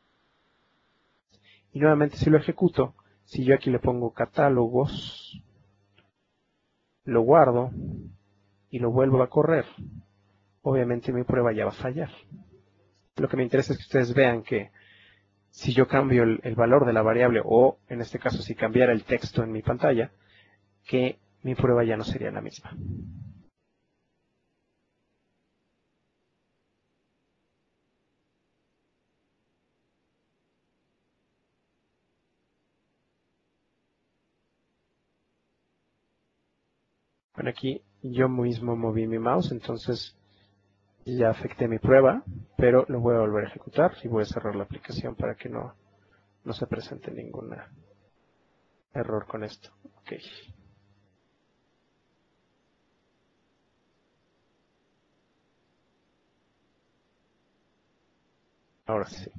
Y nuevamente, si lo ejecuto, si yo aquí le pongo catálogos, lo guardo y lo vuelvo a correr, obviamente mi prueba ya va a fallar. Lo que me interesa es que ustedes vean que si yo cambio el, el valor de la variable, o en este caso si cambiara el texto en mi pantalla, que mi prueba ya no sería la misma. Bueno, aquí yo mismo moví mi mouse, entonces ya afecté mi prueba, pero lo voy a volver a ejecutar y voy a cerrar la aplicación para que no, no se presente ningún error con esto. Ok. Ahora sí.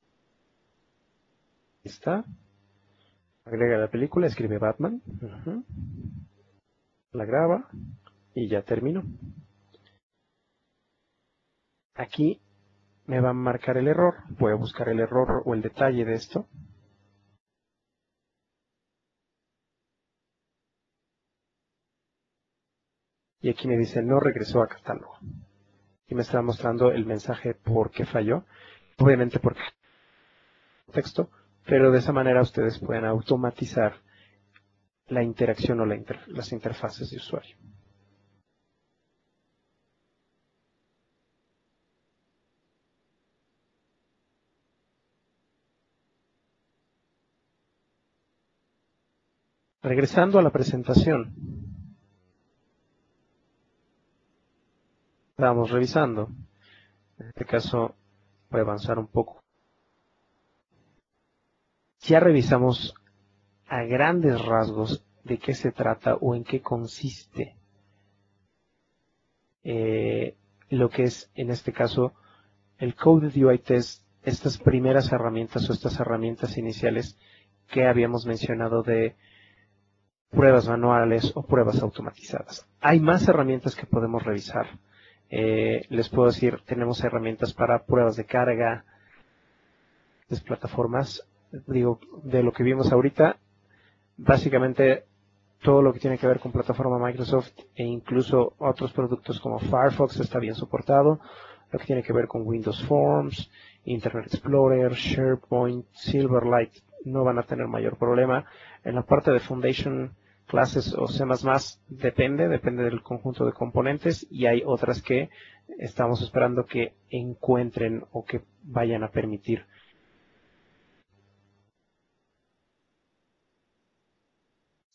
Ahí está. Agrega la película, escribe Batman. Uh-huh. La graba y ya terminó. Aquí me va a marcar el error. Voy a buscar el error o el detalle de esto. Y aquí me dice no regresó a catálogo. Y me está mostrando el mensaje por qué falló. Obviamente porque texto, pero de esa manera ustedes pueden automatizar la interacción o la inter las interfaces de usuario. Regresando a la presentación, estábamos revisando. En este caso voy a avanzar un poco. Ya revisamos a grandes rasgos de qué se trata o en qué consiste eh, lo que es, en este caso, el Coded U I Test, estas primeras herramientas o estas herramientas iniciales que habíamos mencionado de pruebas manuales o pruebas automatizadas. Hay más herramientas que podemos revisar. Eh, les puedo decir, tenemos herramientas para pruebas de carga, de plataformas, digo, de lo que vimos ahorita, básicamente todo lo que tiene que ver con plataforma Microsoft e incluso otros productos como Firefox está bien soportado, lo que tiene que ver con Windows Forms, Internet Explorer, SharePoint, Silverlight no van a tener mayor problema. En la parte de Foundation Classes o C más más depende, depende del conjunto de componentes y hay otras que estamos esperando que encuentren o que vayan a permitir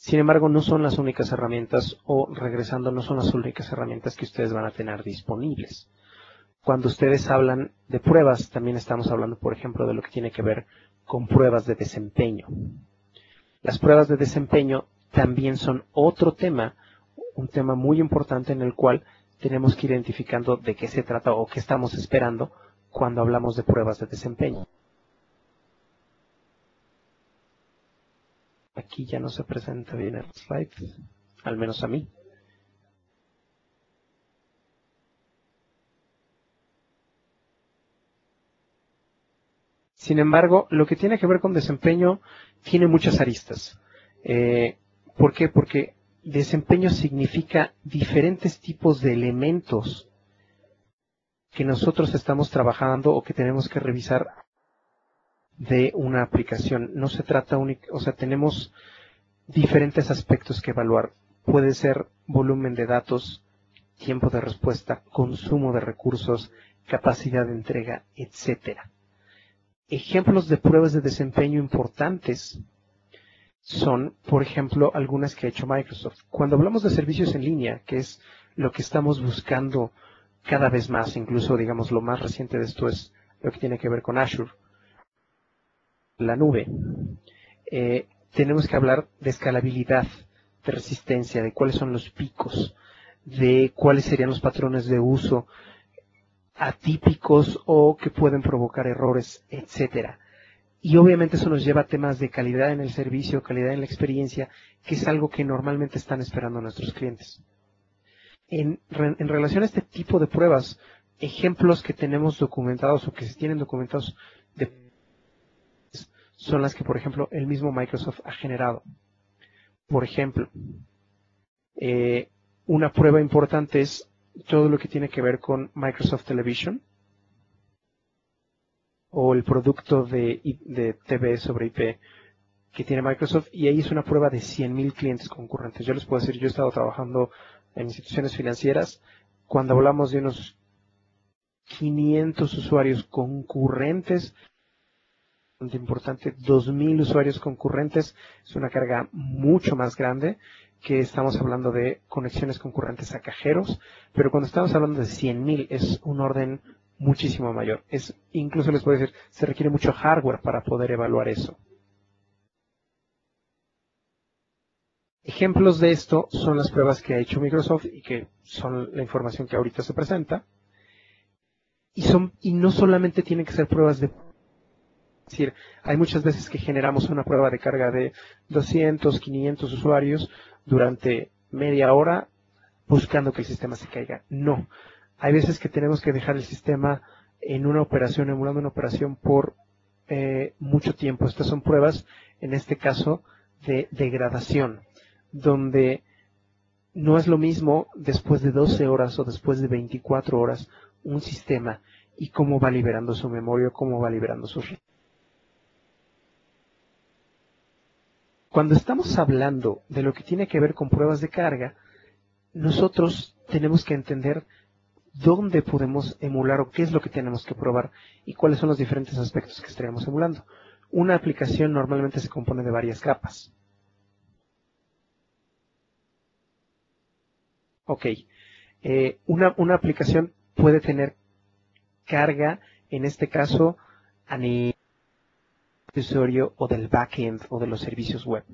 Sin embargo, no son las únicas herramientas, o regresando, no son las únicas herramientas que ustedes van a tener disponibles. Cuando ustedes hablan de pruebas, también estamos hablando, por ejemplo, de lo que tiene que ver con pruebas de desempeño. Las pruebas de desempeño también son otro tema, un tema muy importante en el cual tenemos que ir identificando de qué se trata o qué estamos esperando cuando hablamos de pruebas de desempeño. Aquí ya no se presenta bien el slide, al menos a mí. Sin embargo, lo que tiene que ver con desempeño tiene muchas aristas. Eh, ¿Por qué? Porque desempeño significa diferentes tipos de elementos que nosotros estamos trabajando o que tenemos que revisar de una aplicación. No se trata única, o sea, tenemos diferentes aspectos que evaluar. Puede ser volumen de datos, tiempo de respuesta, consumo de recursos, capacidad de entrega, etcétera. Ejemplos de pruebas de desempeño importantes son, por ejemplo, algunas que ha hecho Microsoft. Cuando hablamos de servicios en línea, que es lo que estamos buscando cada vez más, incluso, digamos, lo más reciente de esto es lo que tiene que ver con Azure, la nube, eh, tenemos que hablar de escalabilidad, de resistencia, de cuáles son los picos, de cuáles serían los patrones de uso atípicos o que pueden provocar errores, etcétera. Y obviamente eso nos lleva a temas de calidad en el servicio, calidad en la experiencia, que es algo que normalmente están esperando nuestros clientes. En, en relación a este tipo de pruebas, ejemplos que tenemos documentados o que se tienen documentados de, son las que, por ejemplo, el mismo Microsoft ha generado. Por ejemplo, eh, una prueba importante es todo lo que tiene que ver con Microsoft Television o el producto de, de T V sobre I P que tiene Microsoft, y ahí es una prueba de cien mil clientes concurrentes. Yo les puedo decir, yo he estado trabajando en instituciones financieras, cuando hablamos de unos quinientos usuarios concurrentes, importante, dos mil usuarios concurrentes, es una carga mucho más grande, que estamos hablando de conexiones concurrentes a cajeros, pero cuando estamos hablando de cien mil es un orden muchísimo mayor. Es, incluso les puedo decir, se requiere mucho hardware para poder evaluar eso. Ejemplos de esto son las pruebas que ha hecho Microsoft y que son la información que ahorita se presenta. Y, son, y no solamente tienen que ser pruebas de... Es decir, hay muchas veces que generamos una prueba de carga de doscientos, quinientos usuarios durante media hora buscando que el sistema se caiga. No. Hay veces que tenemos que dejar el sistema en una operación, emulando una operación por eh, mucho tiempo. Estas son pruebas, en este caso, de degradación, donde no es lo mismo después de doce horas o después de veinticuatro horas un sistema y cómo va liberando su memoria, cómo va liberando sus... Cuando estamos hablando de lo que tiene que ver con pruebas de carga, nosotros tenemos que entender dónde podemos emular o qué es lo que tenemos que probar y cuáles son los diferentes aspectos que estaríamos emulando. Una aplicación normalmente se compone de varias capas. Ok, eh, una, una aplicación puede tener carga, en este caso, a nivel del usuario o del backend o de los servicios web.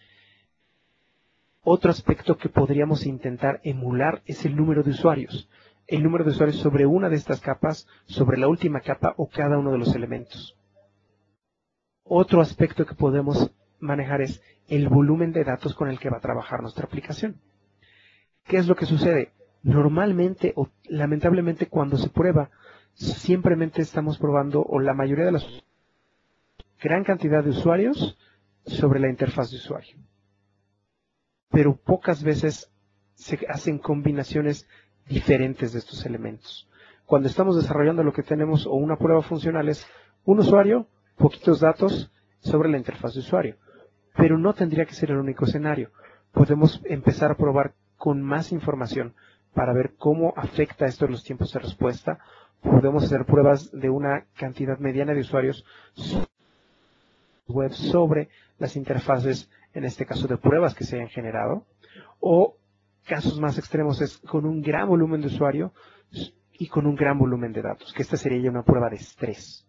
Otro aspecto que podríamos intentar emular es el número de usuarios. El número de usuarios sobre una de estas capas, sobre la última capa o cada uno de los elementos. Otro aspecto que podemos manejar es el volumen de datos con el que va a trabajar nuestra aplicación. ¿Qué es lo que sucede? Normalmente o lamentablemente cuando se prueba, simplemente estamos probando, o la mayoría de las gran cantidad de usuarios sobre la interfaz de usuario. Pero pocas veces se hacen combinaciones diferentes de estos elementos. Cuando estamos desarrollando lo que tenemos o una prueba funcional es un usuario, poquitos datos sobre la interfaz de usuario. Pero no tendría que ser el único escenario. Podemos empezar a probar con más información para ver cómo afecta esto los tiempos de respuesta. Podemos hacer pruebas de una cantidad mediana de usuarios web sobre las interfaces, en este caso de pruebas que se hayan generado, o casos más extremos es con un gran volumen de usuario y con un gran volumen de datos, que esta sería ya una prueba de estrés.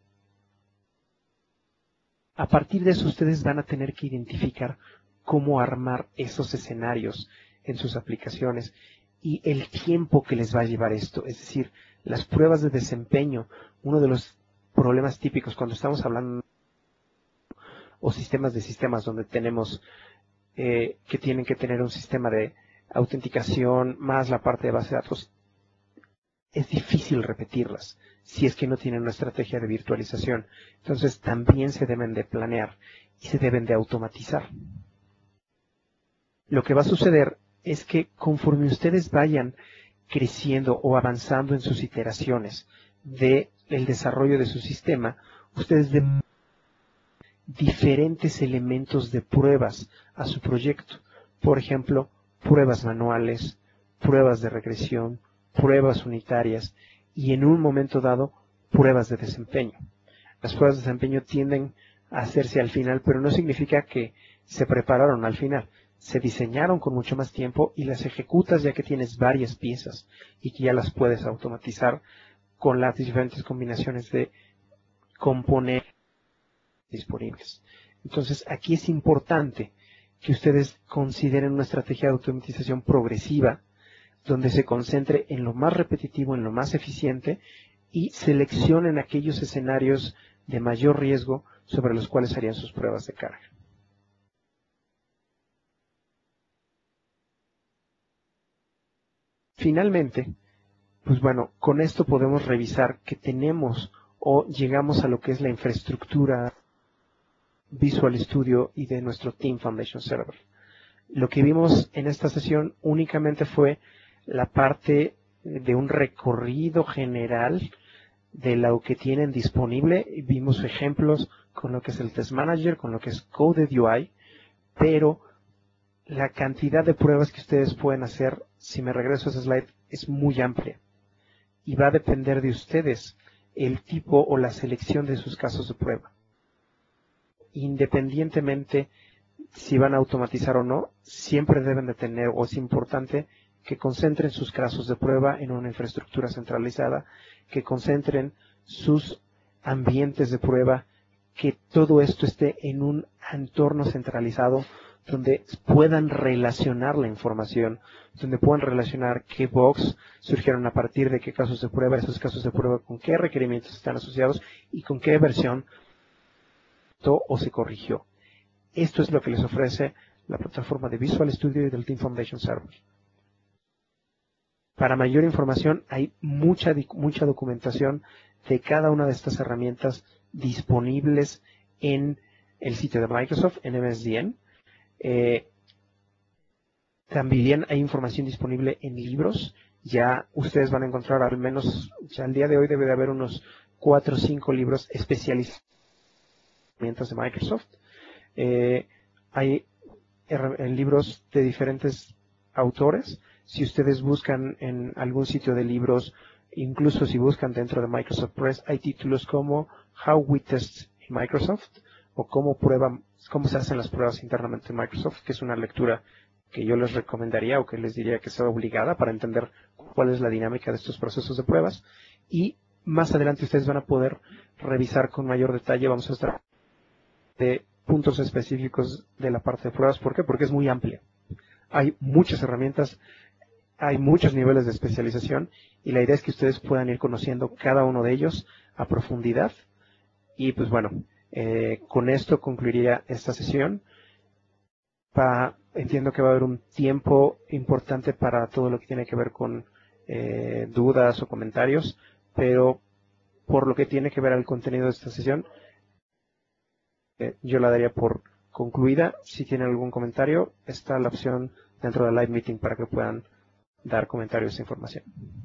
A partir de eso ustedes van a tener que identificar cómo armar esos escenarios en sus aplicaciones y el tiempo que les va a llevar esto. Es decir, las pruebas de desempeño, uno de los problemas típicos cuando estamos hablando o sistemas de sistemas donde tenemos eh, que tienen que tener un sistema de autenticación más la parte de base de datos, es difícil repetirlas si es que no tienen una estrategia de virtualización. Entonces también se deben de planear y se deben de automatizar. Lo que va a suceder es que conforme ustedes vayan creciendo o avanzando en sus iteraciones del desarrollo de su sistema, ustedes deben diferentes elementos de pruebas a su proyecto. Por ejemplo, pruebas manuales, pruebas de regresión, pruebas unitarias y en un momento dado, pruebas de desempeño. Las pruebas de desempeño tienden a hacerse al final, pero no significa que se prepararon al final. Se diseñaron con mucho más tiempo y las ejecutas ya que tienes varias piezas y que ya las puedes automatizar con las diferentes combinaciones de componentes disponibles. Entonces, aquí es importante que ustedes consideren una estrategia de automatización progresiva donde se concentre en lo más repetitivo, en lo más eficiente y seleccionen aquellos escenarios de mayor riesgo sobre los cuales harían sus pruebas de carga. Finalmente, pues bueno, con esto podemos revisar que tenemos o llegamos a lo que es la infraestructura Visual Studio y de nuestro Team Foundation Server. Lo que vimos en esta sesión únicamente fue la parte de un recorrido general de lo que tienen disponible. Vimos ejemplos con lo que es el Test Manager, con lo que es Coded U I, pero la cantidad de pruebas que ustedes pueden hacer, si me regreso a ese slide, es muy amplia. Y va a depender de ustedes el tipo o la selección de sus casos de prueba. Independientemente si van a automatizar o no, siempre deben de tener, o es importante, que concentren sus casos de prueba en una infraestructura centralizada, que concentren sus ambientes de prueba, que todo esto esté en un entorno centralizado donde puedan relacionar la información, donde puedan relacionar qué bugs surgieron a partir de qué casos de prueba, esos casos de prueba con qué requerimientos están asociados y con qué versión o se corrigió. Esto es lo que les ofrece la plataforma de Visual Studio y del Team Foundation Server. Para mayor información hay mucha, mucha documentación de cada una de estas herramientas disponibles en el sitio de Microsoft, en M S D N. Eh, también hay información disponible en libros. Ya ustedes van a encontrar al menos, ya al día de hoy debe de haber unos cuatro o cinco libros especializados en herramientas de Microsoft. Eh, hay en libros de diferentes autores. Si ustedes buscan en algún sitio de libros, incluso si buscan dentro de Microsoft Press, hay títulos como How We Test in Microsoft o cómo, prueba, cómo se hacen las pruebas internamente en Microsoft, que es una lectura que yo les recomendaría o que les diría que sea obligada para entender cuál es la dinámica de estos procesos de pruebas. Y más adelante ustedes van a poder revisar con mayor detalle. Vamos a estar de puntos específicos de la parte de pruebas. ¿Por qué? Porque es muy amplia. Hay muchas herramientas, hay muchos niveles de especialización y la idea es que ustedes puedan ir conociendo cada uno de ellos a profundidad. Y pues bueno, eh, con esto concluiría esta sesión. Pa, entiendo que va a haber un tiempo importante para todo lo que tiene que ver con eh, dudas o comentarios, pero por lo que tiene que ver al contenido de esta sesión, Eh, yo la daría por concluida. Si tienen algún comentario, está la opción dentro del live meeting para que puedan dar comentarios e información.